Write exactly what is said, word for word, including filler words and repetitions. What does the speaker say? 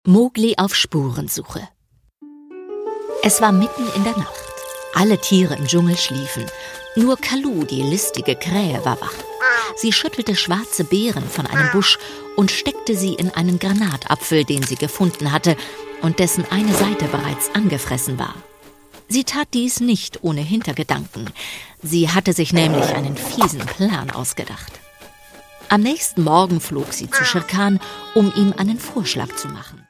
Mowgli auf Spurensuche. Es war mitten in der Nacht. Alle Tiere im Dschungel schliefen. Nur Kalu, die listige Krähe, war wach. Sie schüttelte schwarze Beeren von einem Busch und steckte sie in einen Granatapfel, den sie gefunden hatte und dessen eine Seite bereits angefressen war. Sie tat dies nicht ohne Hintergedanken. Sie hatte sich nämlich einen fiesen Plan ausgedacht. Am nächsten Morgen flog sie zu Shere Khan, um ihm einen Vorschlag zu machen.